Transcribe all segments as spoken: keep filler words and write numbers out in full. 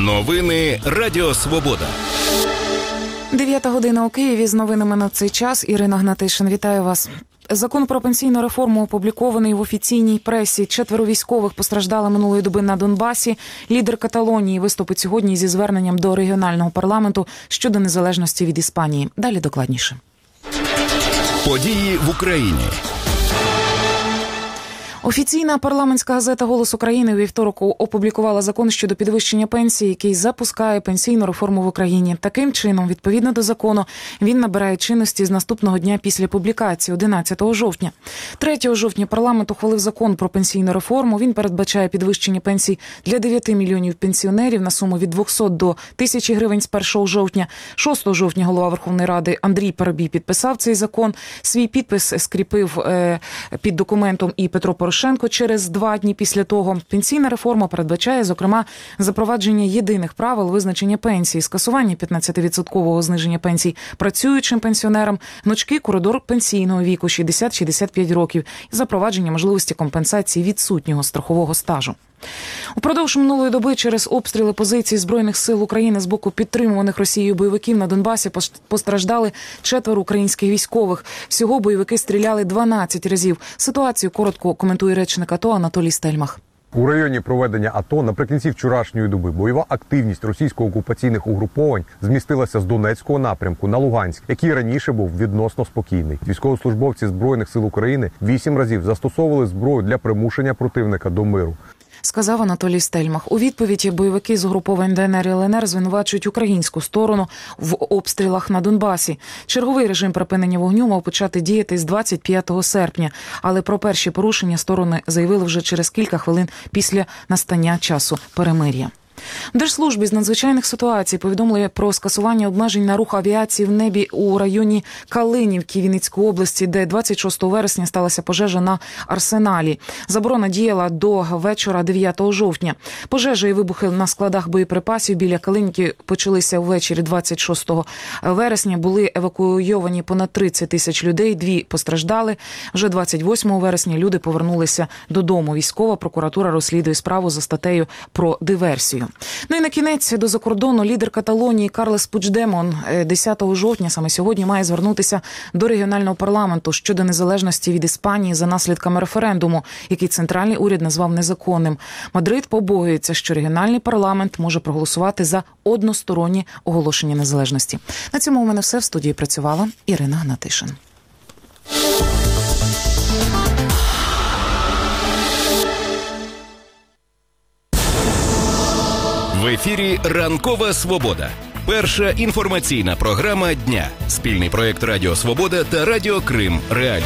Новини Радіо Свобода. Дев'ята година у Києві. З новинами на цей час. Ірина Гнатишин, вітаю вас. Закон про пенсійну реформу опублікований в офіційній пресі. Четверо військових постраждали минулої доби на Донбасі. Лідер Каталонії виступить сьогодні зі зверненням до регіонального парламенту щодо незалежності від Іспанії. Далі докладніше. Події в Україні. Офіційна парламентська газета «Голос України» у вівторок опублікувала закон щодо підвищення пенсії, який запускає пенсійну реформу в Україні. Таким чином, відповідно до закону, він набирає чинності з наступного дня після публікації, одинадцятого жовтня. третього жовтня парламент ухвалив закон про пенсійну реформу. Він передбачає підвищення пенсій для дев'яти мільйонів пенсіонерів на суму від двохсот до тисячі гривень з першого жовтня. шостого жовтня голова Верховної Ради Андрій Парубій підписав цей закон. Свій підпис скріпив е, під документом і Петро Порошенко. Через два дні після того. Пенсійна реформа передбачає, зокрема, запровадження єдиних правил визначення пенсії, скасування п'ятнадцятивідсоткового зниження пенсій працюючим пенсіонерам, гнучкий коридор пенсійного віку шістдесят - шістдесят п'ять років і запровадження можливості компенсації відсутнього страхового стажу. Упродовж минулої доби через обстріли позицій Збройних сил України з боку підтримуваних Росією бойовиків на Донбасі постраждали четверо українських військових. Всього бойовики стріляли дванадцять разів. Ситуацію коротко коментує речник АТО Анатолій Стельмах. У районі проведення АТО наприкінці вчорашньої доби бойова активність російсько-окупаційних угруповань змістилася з Донецького напрямку на Луганськ, який раніше був відносно спокійний. Військовослужбовці Збройних сил України вісім разів застосовували зброю для примушення противника до миру. Сказав Анатолій Стельмах. У відповідь бойовики з угруповань ДНР і ЛНР звинувачують українську сторону в обстрілах на Донбасі. Черговий режим припинення вогню мав почати діяти з двадцять п'ятого серпня, але про перші порушення сторони заявили вже через кілька хвилин після настання часу перемир'я. В Держслужбі з надзвичайних ситуацій повідомили про скасування обмежень на рух авіації в небі у районі Калинівки Вінницької області, де двадцять шостого вересня сталася пожежа на Арсеналі. Заборона діяла до вечора дев'ятого жовтня. Пожежа і вибухи на складах боєприпасів біля Калинівки почалися ввечері двадцять шостого вересня. Були евакуйовані понад тридцять тисяч людей, дві постраждали. Вже двадцять восьмого вересня люди повернулися додому. Військова прокуратура розслідує справу за статтею про диверсію. Ну і на кінець до закордону. Лідер Каталонії Карлес Пучдемон десятого жовтня, саме сьогодні, має звернутися до регіонального парламенту щодо незалежності від Іспанії за наслідками референдуму, який центральний уряд назвав незаконним. Мадрид побоюється, що регіональний парламент може проголосувати за одностороннє оголошення незалежності. На цьому у мене все. В студії працювала Ірина Гнатишин. В ефірі «Ранкова Свобода». Перша інформаційна програма дня. Спільний проєкт Радіо Свобода та Радіо Крим Реалії.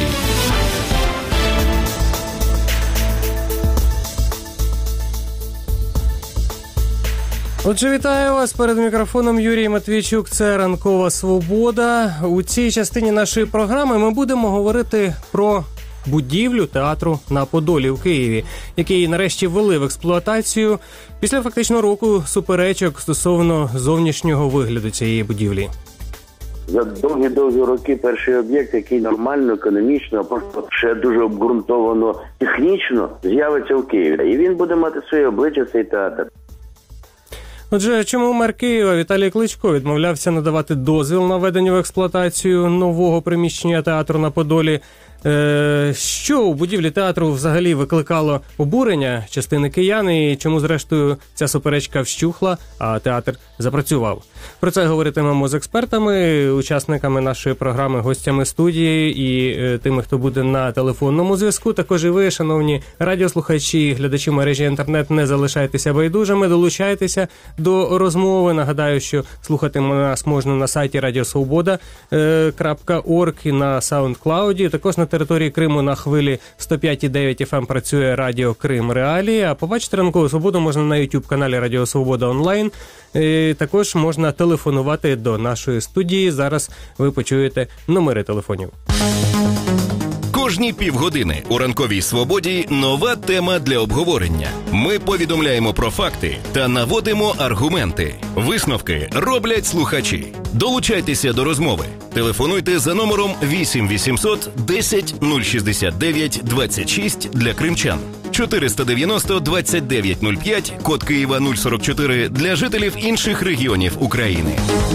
Отже, вітаю вас. Перед мікрофоном Юрій Матвійчук. Це «Ранкова Свобода». У цій частині нашої програми ми будемо говорити про будівлю театру на Подолі в Києві, який нарешті ввели в експлуатацію після фактично року суперечок стосовно зовнішнього вигляду цієї будівлі. За довгі-довгі роки перший об'єкт, який нормально, економічно, а просто ще дуже обґрунтовано технічно з'явиться в Києві. І він буде мати своє обличчя, цей театр. Отже, чому мер Києва Віталій Кличко відмовлявся надавати дозвіл на введення в експлуатацію нового приміщення театру на Подолі? Е, що у будівлі театру взагалі викликало обурення частини киян і чому, зрештою, ця суперечка вщухла, а театр запрацював? Про це говоритимемо з експертами, учасниками нашої програми, гостями студії і е, тими, хто буде на телефонному зв'язку. Також і ви, шановні радіослухачі, глядачі мережі інтернет, не залишайтеся байдужими, долучайтеся до розмови. Нагадаю, що слухати нас можна на сайті радіосвобода крапка орг і на SoundCloud. Також на території Криму на хвилі сто п'ять і дев'ять еф ем працює Радіо Крим Реалії, а побачити «Ранкову Свободу» можна на ютуб-каналі Радіо Свобода онлайн. І також можна телефонувати до нашої студії. Зараз ви почуєте номери телефонів. Кожні півгодини у «Ранковій Свободі» нова тема для обговорення. Ми повідомляємо про факти та наводимо аргументи. Висновки роблять слухачі. Долучайтеся до розмови. Телефонуйте за номером вісім вісімсот десять нуль шістдесят дев'ять двадцять шість для кримчан. чотириста дев'яносто двадцять дев'ять нуль п'ять, код Києва нуль сорок чотири для жителів інших регіонів України.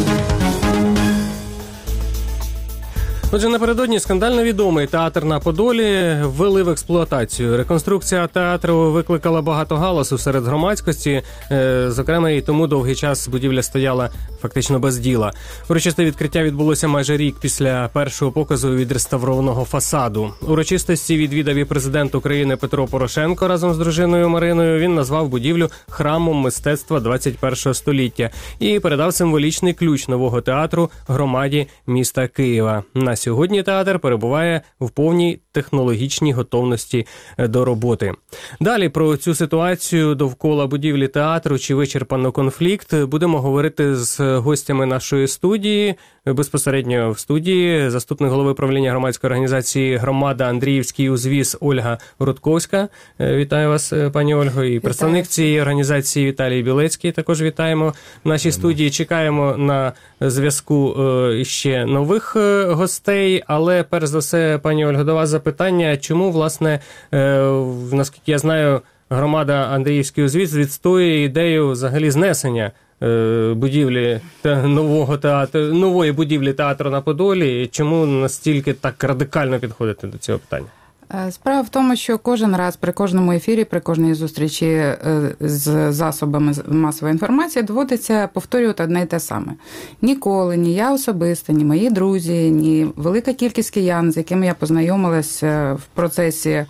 Отже, напередодні скандально відомий театр на Подолі ввели в експлуатацію. Реконструкція театру викликала багато галасу серед громадськості. Зокрема, і тому довгий час будівля стояла фактично без діла. Урочисте відкриття відбулося майже рік після першого показу відреставрованого фасаду. Урочистості відвідав і президент України Петро Порошенко разом з дружиною Мариною. Він назвав будівлю храмом мистецтва двадцять першого століття і передав символічний ключ нового театру громаді міста Києва. На сьогодні театр перебуває в повній технологічній готовності до роботи. Далі про цю ситуацію довкола будівлі театру, чи вичерпано конфлікт, будемо говорити з гостями нашої студії. Безпосередньо в студії заступник голови правління громадської організації «Громада. Андріївський узвіз» Ольга Рудковська. Вітаю вас, пані Ольго. І представник цієї організації Віталій Білецький. Також вітаємо в нашій студії. Чекаємо на зв'язку ще нових гостей. Але, перш за все, пані Ольго, до вас запитання. Чому, власне, наскільки я знаю, громада Андріївський узвіз відстоює ідею взагалі знесення будівлі нового театру, нової будівлі театру на Подолі? Чому настільки так радикально підходити до цього питання? Справа в тому, що кожен раз при кожному ефірі, при кожній зустрічі з засобами масової інформації доводиться повторювати одне й те саме. Ніколи ні я особисто, ні мої друзі, ні велика кількість киян, з якими я познайомилася в процесі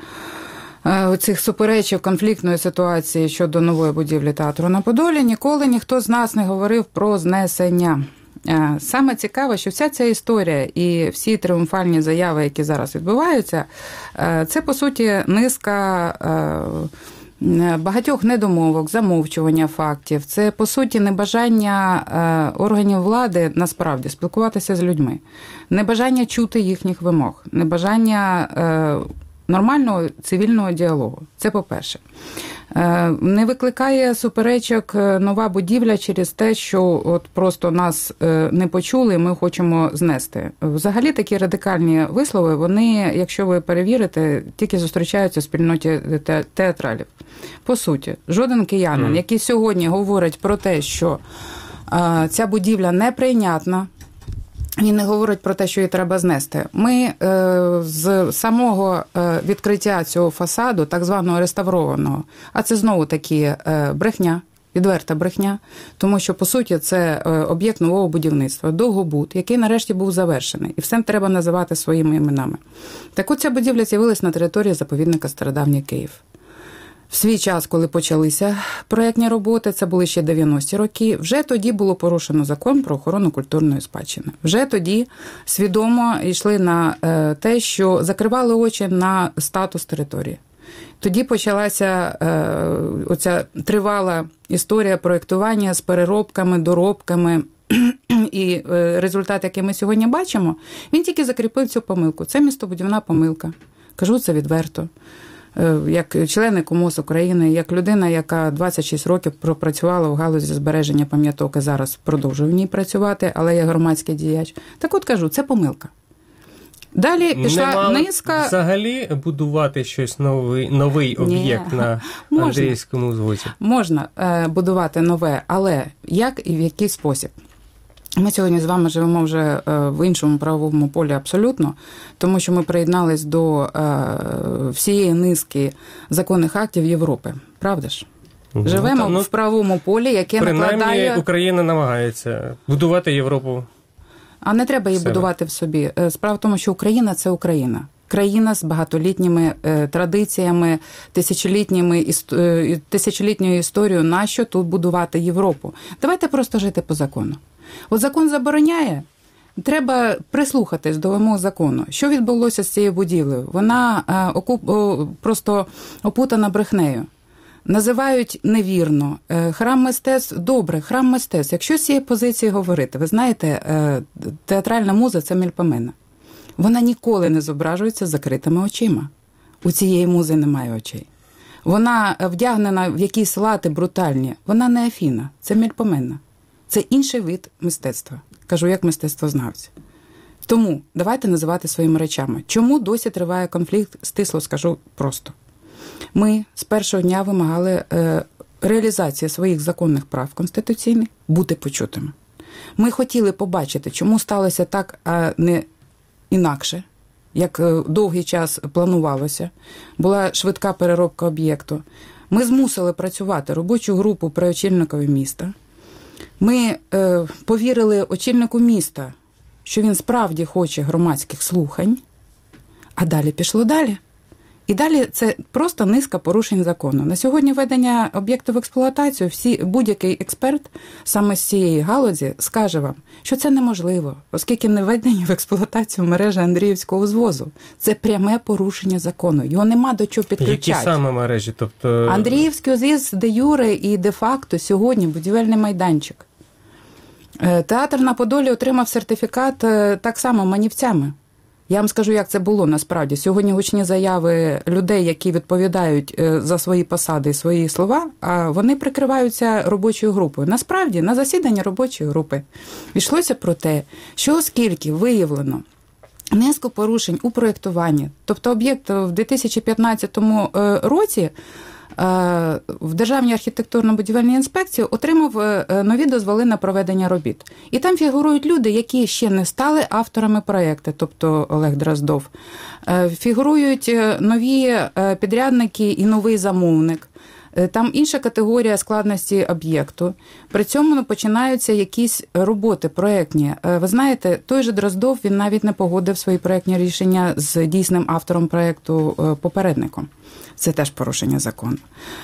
оцих суперечок, конфліктної ситуації щодо нової будівлі театру на Подолі, ніколи ніхто з нас не говорив про знесення. Саме цікаве, що вся ця історія і всі тріумфальні заяви, які зараз відбуваються, це, по суті, низка багатьох недомовок, замовчування фактів. Це, по суті, небажання органів влади насправді спілкуватися з людьми, небажання чути їхніх вимог, небажання нормального цивільного діалогу. Це по-перше. Не викликає суперечок нова будівля через те, що от просто нас не почули, ми хочемо знести. Взагалі такі радикальні вислови, вони, якщо ви перевірите, тільки зустрічаються в спільноті театралів. По суті, жоден киянин, mm. який сьогодні говорить про те, що ця будівля неприйнятна, він не говорить про те, що її треба знести. Ми е, з самого е, відкриття цього фасаду, так званого реставрованого, а це знову-таки е, брехня, відверта брехня, тому що, по суті, це е, об'єкт нового будівництва, довгобуд, який нарешті був завершений. І все треба називати своїми іменами. Так от ця будівля з'явилась на території заповідника Стародавній Київ. В свій час, коли почалися проєктні роботи, це були ще дев'яності роки, вже тоді було порушено закон про охорону культурної спадщини. Вже тоді свідомо йшли на те, що закривали очі на статус території. Тоді почалася оця тривала історія проєктування з переробками, доробками. І результат, який ми сьогодні бачимо, він тільки закріпив цю помилку. Це містобудівна помилка. Кажу це відверто. Як член КУМОС України, як людина, яка двадцять шість років пропрацювала в галузі збереження пам'яток і зараз продовжує в ній працювати, але я громадський діяч. Так от кажу, це помилка. Далі пішла низка... Взагалі будувати щось новий, новий об'єкт Ні. на можна, Андріївському узвозі? Можна будувати нове, але як і в який спосіб? Ми сьогодні з вами живемо вже в іншому правовому полі абсолютно, тому що ми приєднались до всієї низки законних актів Європи. Правда ж? Ну, живемо ну, в правовому полі, яке принаймні, накладає... Принаймні Україна намагається будувати Європу. А не треба її себе. будувати в собі. Справа в тому, що Україна – це Україна. Країна з багатолітніми е, традиціями, тисячолітніми, е, тисячолітньою історією. Нащо тут будувати Європу? Давайте просто жити по закону. От закон забороняє, треба прислухатись до вимог закону. Що відбулося з цією будівлею? Вона е, окуп, о, просто опутана брехнею. Називають невірно. Е, храм мистецтв – добре, храм мистецтв. Якщо з цієї позиції говорити, ви знаєте, е, театральна муза – це Мельпомена. Вона ніколи не зображується з закритими очима. У цієї музи немає очей. Вона вдягнена в якісь лати брутальні. Вона не Афіна, це Мельпомена. Це інший вид мистецтва. Кажу, як мистецтвознавці. Тому давайте називати своїми речами. Чому досі триває конфлікт? Стисло скажу просто. Ми з першого дня вимагали е, реалізації своїх законних прав конституційних, бути почутими. Ми хотіли побачити, чому сталося так, а не інакше, як довгий час планувалося. Була швидка переробка об'єкту. Ми змусили працювати робочу групу при очільникові міста. Ми е, повірили очільнику міста, що він справді хоче громадських слухань, а далі пішло далі. І далі це просто низка порушень закону. На сьогодні введення об'єкту в експлуатацію, всі, будь-який експерт саме з цієї галузі скаже вам, що це неможливо, оскільки не введення в експлуатацію мережі Андріївського звозу. Це пряме порушення закону. Його нема до чого підключати. Які саме мережі? Тобто... Андріївський звіз де юре і де-факто сьогодні будівельний майданчик. Театр на Подолі отримав сертифікат так само манівцями. Я вам скажу, як це було насправді. Сьогодні гучні заяви людей, які відповідають за свої посади і свої слова, а вони прикриваються робочою групою. Насправді, на засіданні робочої групи йшлося про те, що оскільки виявлено низку порушень у проєктуванні, тобто об'єкт в дві тисячі п'ятнадцятому році в Державній архітектурно-будівельній інспекції отримав нові дозволи на проведення робіт. І там фігурують люди, які ще не стали авторами проєкту, тобто Олег Дроздов. Фігурують нові підрядники і новий замовник. Там інша категорія складності об'єкту. При цьому починаються якісь роботи проєктні. Ви знаєте, той же Дроздов, він навіть не погодив свої проєктні рішення з дійсним автором проєкту попередником. Це теж порушення закону.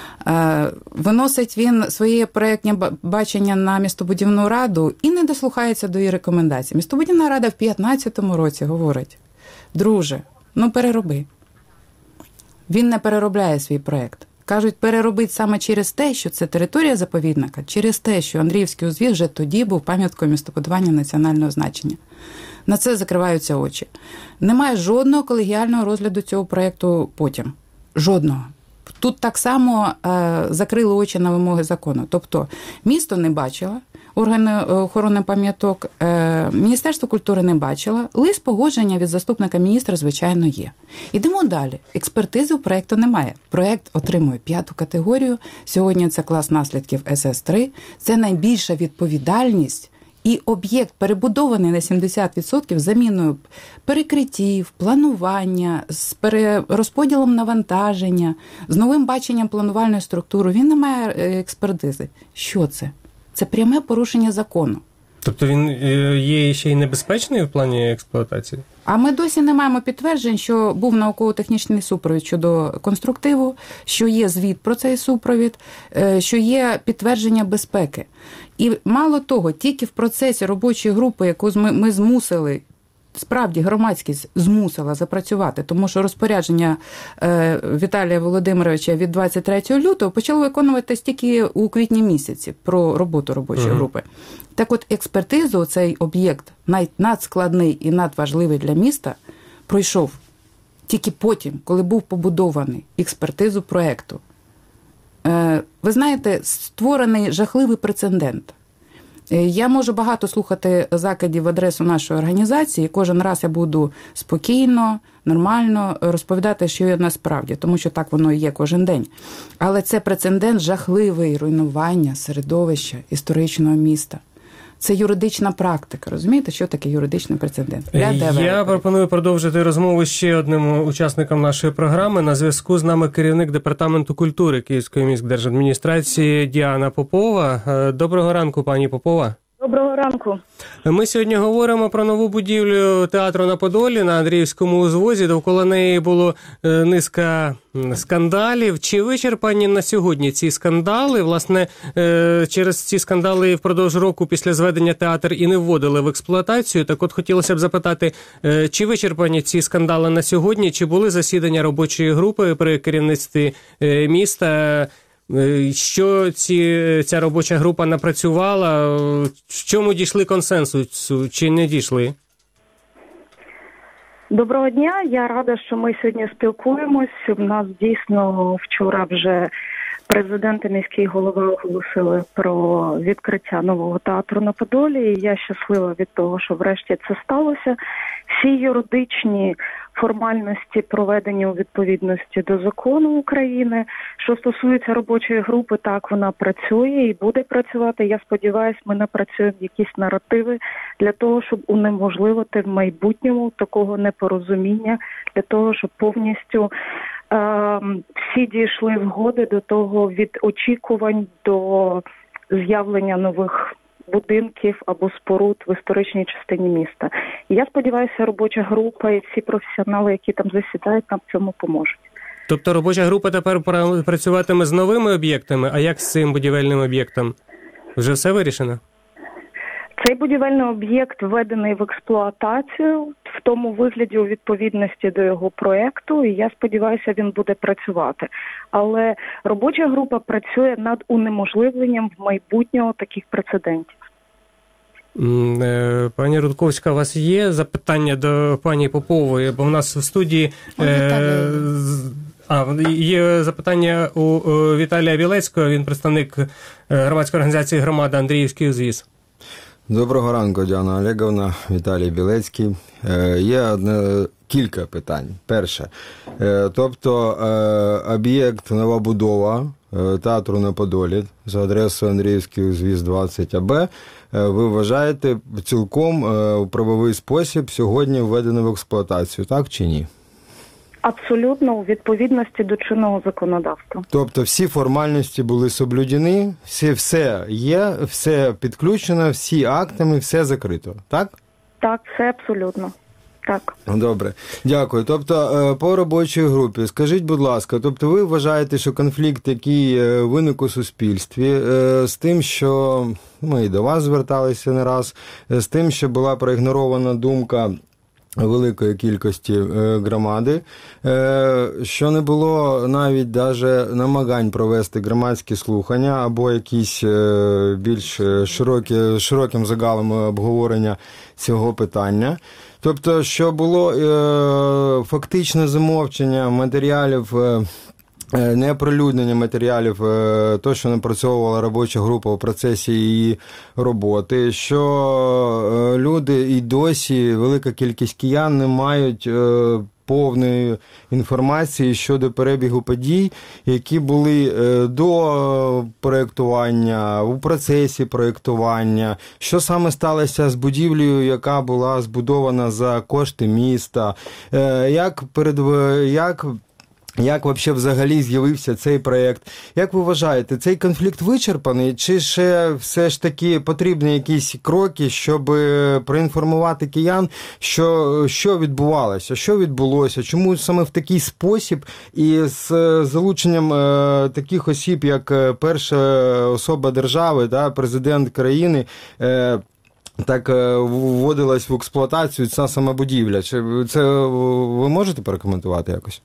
Виносить він своє проєктне бачення на містобудівну раду і не дослухається до її рекомендацій. Містобудівна рада в п'ятнадцятому році говорить: друже, ну перероби. Він не переробляє свій проєкт. Кажуть, переробити саме через те, що це територія заповідника, через те, що Андріївський узвіз вже тоді був пам'яткою містобудування національного значення. На це закриваються очі. Немає жодного колегіального розгляду цього проєкту потім. Жодного. Тут так само е, закрили очі на вимоги закону. Тобто місто не бачило, органи охорони пам'яток, е, Міністерство культури не бачило, лист погодження від заступника міністра, звичайно, є. Ідемо далі. Експертизи у проєкту немає. Проєкт отримує п'яту категорію. Сьогодні це клас наслідків ес ес три. Це найбільша відповідальність. І об'єкт перебудований на сімдесят відсотків заміною перекриттів, планування, з перерозподілом навантаження, з новим баченням планувальної структури. Він не має експертизи. Що це? Це пряме порушення закону. Тобто він є ще й небезпечний в плані експлуатації? А ми досі не маємо підтверджень, що був науково-технічний супровід щодо конструктиву, що є звіт про цей супровід, що є підтвердження безпеки. І мало того, тільки в процесі робочої групи, яку ми, ми змусили, справді громадськість змусила запрацювати, тому що розпорядження е, Віталія Володимировича від двадцять третього лютого почало виконуватись тільки у квітні місяці про роботу робочої uh-huh. групи. Так от експертизу цей об'єкт, надскладний і надважливий для міста, пройшов тільки потім, коли був побудований, експертизу проєкту. Е, ви знаєте, створений жахливий прецедент. Я можу багато слухати закидів в адресу нашої організації. Кожен раз я буду спокійно, нормально розповідати, що є насправді, тому що так воно і є кожен день. Але це прецедент жахливий руйнування середовища історичного міста. Це юридична практика. Розумієте, що таке юридичний прецедент? Я пропоную продовжити розмову ще одним учасником нашої програми. На зв'язку з нами керівник Департаменту культури Київської міськдержадміністрації Діана Попова. Доброго ранку, пані Попова. Доброго ранку. Ми сьогодні говоримо про нову будівлю театру на Подолі на Андріївському узвозі. Довкола неї було низка скандалів. Чи вичерпані на сьогодні ці скандали? Власне, через ці скандали впродовж року після зведення театр і не вводили в експлуатацію. Так от хотілося б запитати, чи вичерпані ці скандали на сьогодні? Чи були засідання робочої групи при керівництві міста? Що ці, ця робоча група напрацювала? В чому дійшли консенсусу? Чи не дійшли? Доброго дня. Я рада, що ми сьогодні спілкуємось. У нас дійсно вчора вже президент і міський голова оголосили про відкриття нового театру на Подолі. І я щаслива від того, що врешті це сталося. Всі юридичні формальності проведені у відповідності до закону України. Що стосується робочої групи, так, вона працює і буде працювати. Я сподіваюся, ми напрацюємо якісь наративи для того, щоб унеможливити в майбутньому такого непорозуміння, для того, щоб повністю е- всі дійшли згоди до того, від очікувань до з'явлення нових будинків або споруд в історичній частині міста. І я сподіваюся, робоча група і всі професіонали, які там засідають, нам в цьому поможуть. Тобто робоча група тепер працюватиме з новими об'єктами, а як з цим будівельним об'єктом? Вже все вирішено? Цей будівельний об'єкт введений в експлуатацію в тому вигляді у відповідності до його проєкту, і я сподіваюся, він буде працювати. Але робоча група працює над унеможливленням в майбутнього таких прецедентів. Пані Рудковська, у вас є запитання до пані Попової? Бо в нас в студії е... а, є запитання у Віталія Білецького, він представник громадської організації «Громада», Андріївський узвіз. Доброго ранку, Діана Олеговна, Віталій Білецький. Е, є одне, кілька питань. Перше, е, тобто е, об'єкт «Нова будова» е, театру на Подолі за адресою Андріївський узвіз двадцять А Б, е, ви вважаєте цілком е, у правовий спосіб сьогодні введено в експлуатацію, так чи ні? Абсолютно у відповідності до чинного законодавства. Тобто всі формальності були соблюдені, все, все є, все підключено, всі актами, все закрито, так? Так, все абсолютно. Так. Добре, дякую. Тобто по робочій групі, скажіть, будь ласка, тобто ви вважаєте, що конфлікт, який виник у суспільстві, з тим, що ми і до вас зверталися не раз, з тим, що була проігнорована думка великої кількості громади, що не було навіть даже намагань провести громадські слухання або якісь більш широкі, широким загалом обговорення цього питання. Тобто, що було фактичне замовчення матеріалів, неоприлюднення матеріалів, то, що напрацьовувала робоча група у процесі її роботи, що люди і досі, велика кількість киян не мають повної інформації щодо перебігу подій, які були до проєктування, у процесі проєктування, що саме сталося з будівлею, яка була збудована за кошти міста, як перед як Як вообще взагалі з'явився цей проєкт? Як ви вважаєте, цей конфлікт вичерпаний, чи ще все ж таки потрібні якісь кроки, щоб проінформувати киян, що, що відбувалося, що відбулося, чому саме в такий спосіб і з залученням е, таких осіб, як перша особа держави, да, президент країни, е, так вводилась в експлуатацію ця сама будівля? Чи це ви можете прокоментувати якось?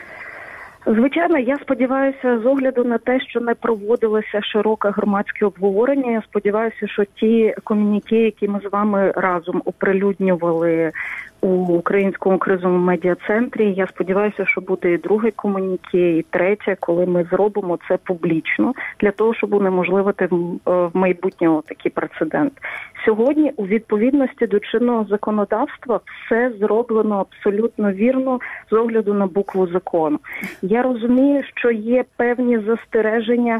Звичайно, я сподіваюся, з огляду на те, що не проводилося широке громадське обговорення, я сподіваюся, що ті комюніке, які ми з вами разом оприлюднювали у Українському кризовому медіа-центрі, я сподіваюся, що буде і друге комюніке, і третє, коли ми зробимо це публічно, для того, щоб унеможливити в майбутнього такий прецедент. Сьогодні, у відповідності до чинного законодавства, все зроблено абсолютно вірно з огляду на букву закону. Я розумію, що є певні застереження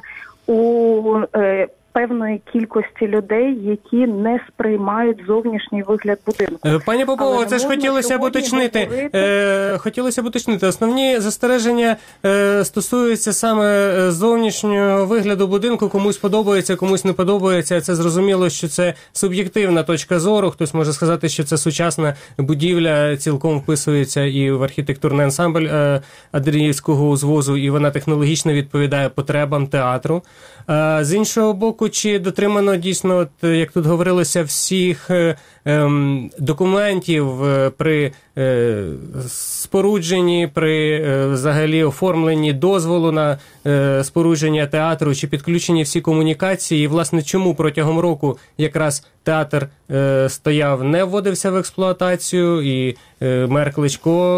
у е, певної кількості людей, які не сприймають зовнішній вигляд будинку. Пані Попова, це ж хотілося б уточнити. Говорити... Е, хотілося б уточнити. Основні застереження е, стосуються саме зовнішнього вигляду будинку. Комусь подобається, комусь не подобається. Це зрозуміло, що це суб'єктивна точка зору. Хтось може сказати, що це сучасна будівля, цілком вписується і в архітектурний ансамбль е, Андріївського узвозу, і вона технологічно відповідає потребам театру. Е, з іншого боку, чи дотримано дійсно, от, як тут говорилося, всіх е, е, документів е, при е, спорудженні, при е, взагалі оформленні дозволу на е, спорудження театру, чи підключені всі комунікації, і, власне, чому протягом року якраз театр е, стояв, не вводився в експлуатацію, і е, мер Кличко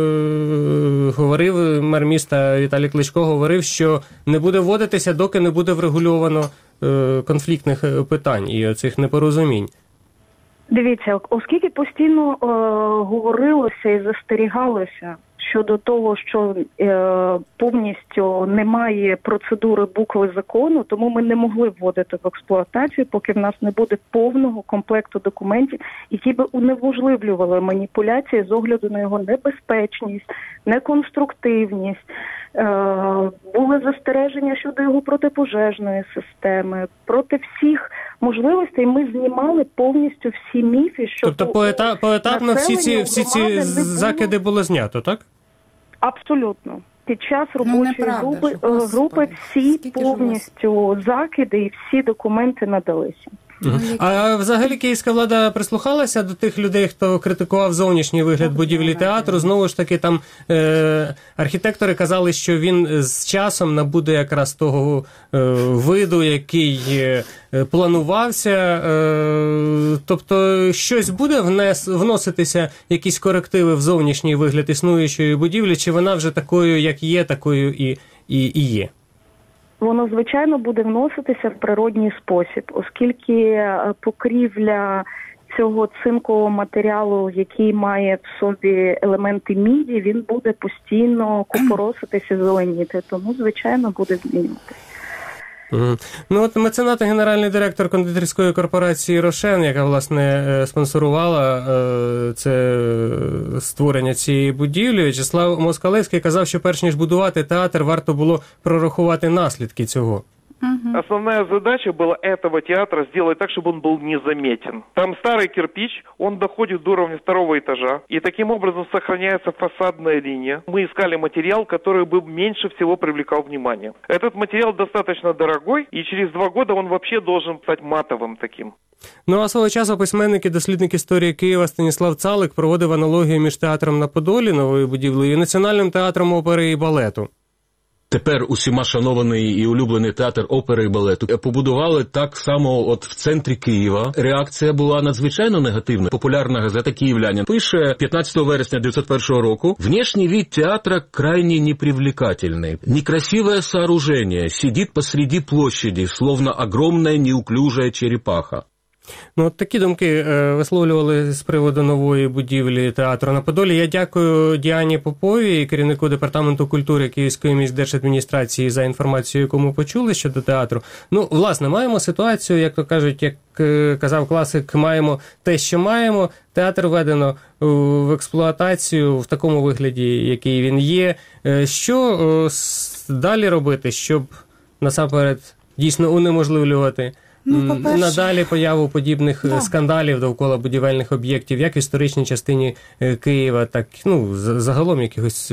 е, говорив, мер міста Віталій Кличко говорив, що не буде вводитися, доки не буде врегульовано конфліктних питань і оцих непорозумінь. Дивіться, оскільки постійно е, говорилося і застерігалося щодо того, що е, повністю немає процедури букви закону, тому ми не могли вводити в експлуатацію, поки в нас не буде повного комплекту документів, які би унеможливлювали маніпуляції з огляду на його небезпечність, неконструктивність. Е, були застереження щодо його протипожежної системи, проти всіх можливостей ми знімали повністю всі міфи, що тобто поета- поетапно всі ці всі ці закиди було знято, так? Абсолютно. Під час робочої ну, неправда, групи, що, групи всі Скільки повністю закиди і всі документи надалися. Угу. А взагалі київська влада прислухалася до тих людей, хто критикував зовнішній вигляд будівлі театру? Знову ж таки, там е- архітектори казали, що він з часом набуде якраз того е- виду, який е- планувався. Е- тобто щось буде внес- вноситися, якісь корективи в зовнішній вигляд існуючої будівлі, чи вона вже такою, як є, такою і, і, і є? Воно, звичайно, буде вноситися в природній спосіб, оскільки покрівля цього цинкового матеріалу, який має в собі елементи міді, він буде постійно купороситися, зеленіти, тому, звичайно, буде змінюватися. Mm. Ну от меценат і генеральний директор кондитерської корпорації «Рошен», яка, власне, спонсорувала е, це створення цієї будівлі, В'ячеслав Москалевський казав, що перш ніж будувати театр, варто було прорахувати наслідки цього. Угу. Основная задача была этого театра сделать так, чтобы он был незаметен. Там старый кирпич, он доходит до уровня второго этажа, и таким образом сохраняется фасадная линия. Мы искали материал, который бы меньше всего привлекал внимание. Этот материал достаточно дорогой, и через два года он вообще должен стать матовым таким. Ну, а свого часу письменник і дослідник історії Києва Станіслав Цалик проводив аналогію між театром на Подолі, новою будівлею, і Національним театром опери і балету. Тепер усіма шанований і улюблений театр опери і балету побудували так само от в центрі Києва. Реакція була надзвичайно негативна. Популярна газета «Київлянин» пише пятнадцатого вересня девятьсот первого року: «Внешний вид театра крайне непривлекательный. Некрасивое сооружение сидит посреди площади, словно огромная неуклюжая черепаха». Ну, от такі думки е, висловлювали з приводу нової будівлі театру на Подолі. Я дякую Діані Поповій, керівнику департаменту культури Київської міськдержадміністрації, за інформацію, яку ми почули щодо театру. Ну, власне, маємо ситуацію, як то кажуть, як е, казав класик, маємо те, що маємо. Театр введено в експлуатацію в такому вигляді, який він є. Е, що е, далі робити, щоб насамперед дійсно унеможливлювати Ну, надалі появу подібних да. скандалів довкола будівельних об'єктів, як в історичній частині Києва, так ну загалом якихось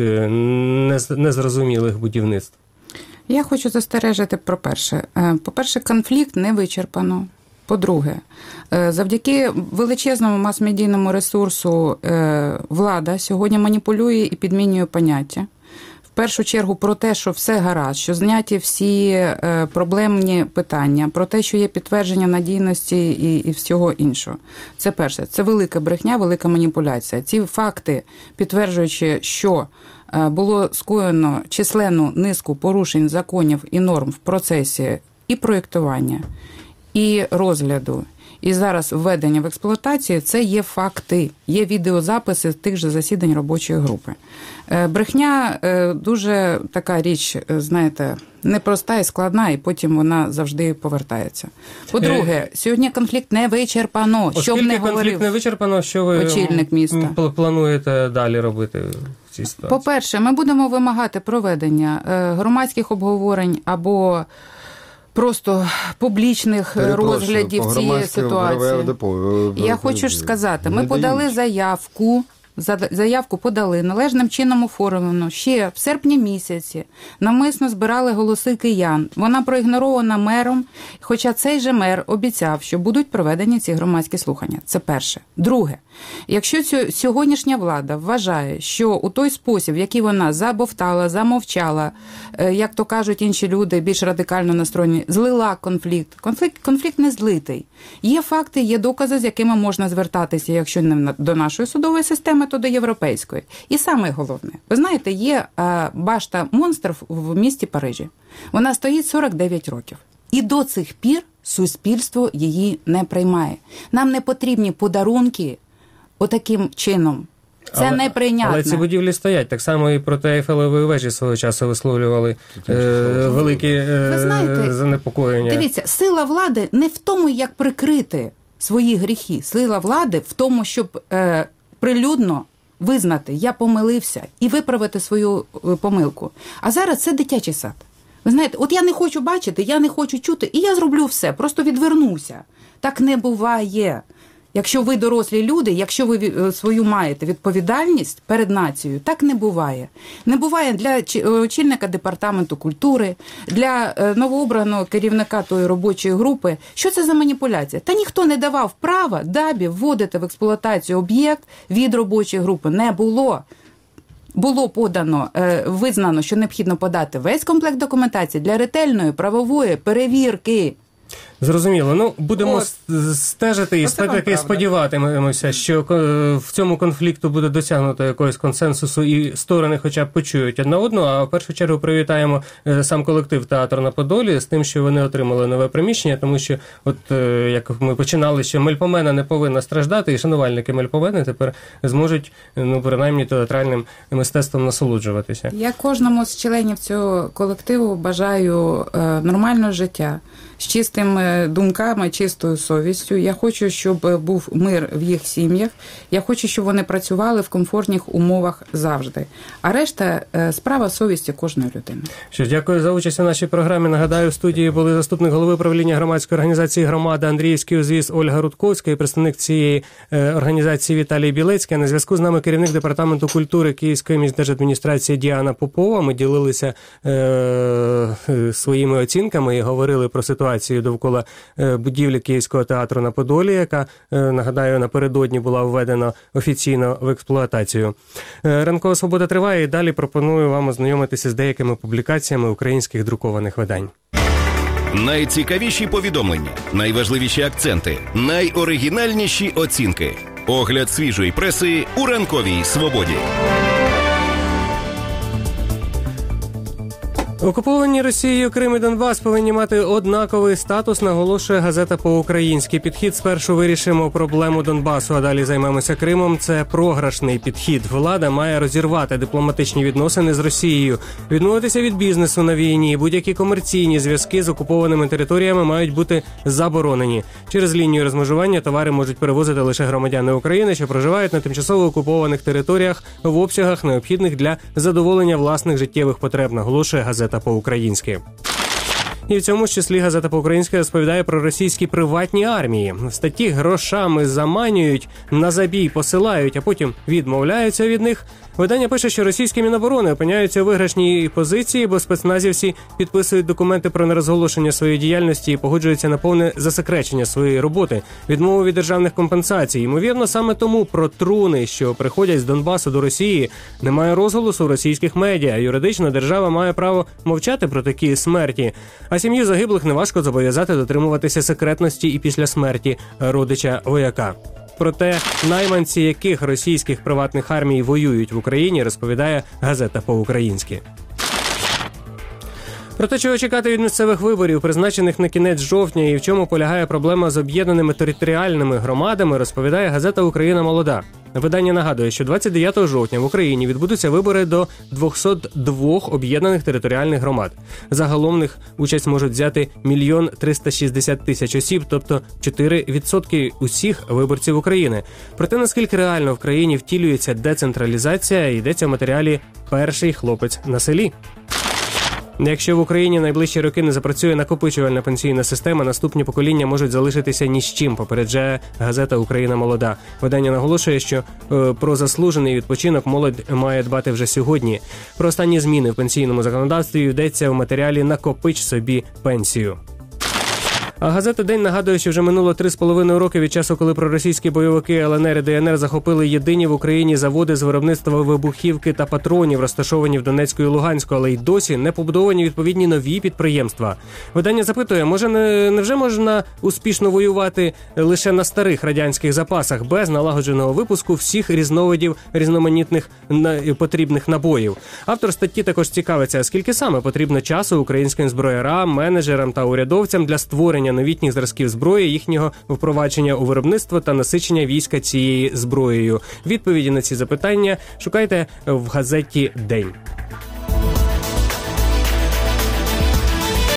незрозумілих будівництв? Я хочу застережити про перше. По-перше, конфлікт не вичерпано. По-друге, завдяки величезному мас-медійному ресурсу влада сьогодні маніпулює і підмінює поняття. В першу чергу про те, що все гаразд, що зняті всі е, проблемні питання, про те, що є підтвердження надійності і, і всього іншого. Це перше. Це велика брехня, велика маніпуляція. Ці факти, підтверджуючи, що е, було скоєно численну низку порушень законів і норм в процесі і проєктування, і розгляду, і зараз введення в експлуатацію, це є факти, є відеозаписи тих же засідань робочої групи. Брехня дуже така річ, знаєте, непроста і складна, і потім вона завжди повертається. По-друге, сьогодні конфлікт не вичерпано. Оскільки що б не говорив конфлікт не вичерпано, що ви очільник міста плануєте далі робити в цій ситуації? По-перше, ми будемо вимагати проведення громадських обговорень або просто публічних розглядів цієї ситуації. Я хочу ж сказати, ми подали заявку, заявку подали належним чином оформлено ще в серпні місяці. Навмисно збирали голоси киян. Вона проігнорована мером, хоча цей же мер обіцяв, що будуть проведені ці громадські слухання. Це перше. Друге. Якщо цю, сьогоднішня влада вважає, що у той спосіб, в який вона забовтала, замовчала, як то кажуть інші люди, більш радикально настроєні, злила конфлікт. Конфлікт, конфлікт не злитий. Є факти, є докази, з якими можна звертатися, якщо не до нашої судової системи, то до європейської. І саме головне, ви знаєте, є башта монстрів в місті Парижі. Вона стоїть сорок дев'ять років. І до цих пір суспільство її не приймає. Нам не потрібні подарунки отаким чином. Це але, неприйнятно. Але ці будівлі стоять. Так само і проти Ейфелевої вежі свого часу висловлювали е, великі е, знаєте, занепокоєння. Дивіться, сила влади не в тому, як прикрити свої гріхи. Сила влади в тому, щоб е, прилюдно визнати, я помилився, і виправити свою е, помилку. А зараз це дитячий сад. Ви знаєте, от я не хочу бачити, я не хочу чути, і я зроблю все, просто відвернуся. Так не буває. Якщо ви дорослі люди, якщо ви свою маєте відповідальність перед нацією, так не буває. Не буває для очільника департаменту культури, для новообраного керівника тої робочої групи. Що це за маніпуляція? Та ніхто не давав права ДАБі вводити в експлуатацію об'єкт від робочої групи. Не було. Було подано, визнано, що необхідно подати весь комплект документації для ретельної правової перевірки. Зрозуміло. Ну, будемо От. стежити і таки сподіватимемося, що в цьому конфлікту буде досягнуто якогось консенсусу і сторони хоча б почують одна одну, а в першу чергу привітаємо сам колектив «Театр на Подолі» з тим, що вони отримали нове приміщення, тому що, от як ми починали, що Мельпомена не повинна страждати, і шанувальники Мельпомени тепер зможуть, ну, принаймні, театральним мистецтвом насолоджуватися. Я кожному з членів цього колективу бажаю е, нормального життя, з чистими думками, чистою совістю. Я хочу, щоб був мир в їх сім'ях. Я хочу, щоб вони працювали в комфортних умовах завжди. А решта – справа совісті кожної людини. Що ж, дякую за участь у нашій програмі. Нагадаю, в студії були заступник голови правління громадської організації «Громада» Андріївський узвіз Ольга Рудковська і представник цієї організації Віталій Білецький. На зв'язку з нами керівник департаменту культури Київської міськдержадміністрації Діана Попова. Ми ділилися е- своїми оцінками і говорили про ситуацію довкола будівлі Київського театру на Подолі, яка, нагадаю, напередодні була введена офіційно в експлуатацію. Ранкова свобода триває, і далі пропоную вам ознайомитися з деякими публікаціями українських друкованих видань. Найцікавіші повідомлення, найважливіші акценти, найоригінальніші оцінки. Огляд свіжої преси у ранковій свободі. Окуповані Росією Крим і Донбас повинні мати однаковий статус, наголошує газета «По-українськи». Підхід спершу вирішимо проблему Донбасу, а далі займемося Кримом. Це програшний підхід. Влада має розірвати дипломатичні відносини з Росією, відмовитися від бізнесу на війні. Будь-які комерційні зв'язки з окупованими територіями мають бути заборонені. Через лінію розмежування товари можуть перевозити лише громадяни України, що проживають на тимчасово окупованих територіях в обсягах, необхідних для задоволення власних життєвих потреб, наголошує газета «По-українськи». І в цьому ж числі газета «По-українськи» розповідає про російські приватні армії. В статті грошами заманюють, на забій посилають, а потім відмовляються від них. Видання пише, що російські міноборони опиняються у виграшній позиції, бо спецназівці підписують документи про нерозголошення своєї діяльності і погоджуються на повне засекречення своєї роботи, відмову від державних компенсацій. Ймовірно, саме тому про труни, що приходять з Донбасу до Росії, немає розголосу в російських медіа. Юридично держава має право мовчати про такі смерті. А сім'ю загиблих неважко зобов'язати дотримуватися секретності і після смерті родича вояка. Проте найманці яких російських приватних армій воюють в Україні, розповідає газета «По-українськи». Про те, чого чекати від місцевих виборів, призначених на кінець жовтня, і в чому полягає проблема з об'єднаними територіальними громадами, розповідає газета «Україна молода». Видання нагадує, що двадцять дев'ятого жовтня в Україні відбудуться вибори до двісті два об'єднаних територіальних громад. Загалом в них участь можуть взяти мільйон триста шістдесят тисяч осіб, тобто чотири відсотки усіх виборців України. Про те, наскільки реально в країні втілюється децентралізація, йдеться в матеріалі «Перший хлопець на селі». Якщо в Україні найближчі роки не запрацює накопичувальна пенсійна система, наступні покоління можуть залишитися ні з чим, попереджає газета «Україна молода». Видання наголошує, що е, про заслужений відпочинок молодь має дбати вже сьогодні. Про останні зміни в пенсійному законодавстві йдеться в матеріалі «Накопич собі пенсію». А газета «День» нагадує, що вже минуло три з половиною роки від часу, коли проросійські бойовики ел ен ер і де ен ер захопили єдині в Україні заводи з виробництва вибухівки та патронів, розташовані в Донецьку і Луганську, але й досі не побудовані відповідні нові підприємства. Видання запитує, може не, невже можна успішно воювати лише на старих радянських запасах, без налагодженого випуску всіх різновидів різноманітних на, потрібних набоїв? Автор статті також цікавиться, скільки саме потрібно часу українським зброярам, менеджерам та урядовцям для створення створення новітніх зразків зброї, їхнього впровадження у виробництво та насичення війська цією зброєю? Відповіді на ці запитання шукайте в газеті «День».